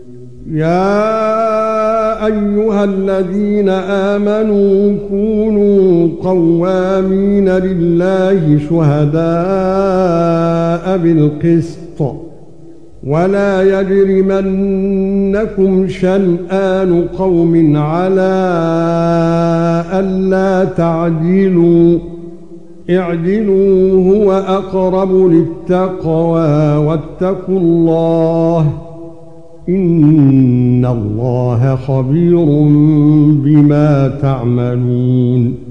يا أيها الذين آمنوا كونوا قوامين لله شهداء بالقسط ولا يجرمنكم شنآن قوم على ألا تعدلوا اعدلوا هو أقرب للتقوى واتقوا الله إن الله خبير بما تعملون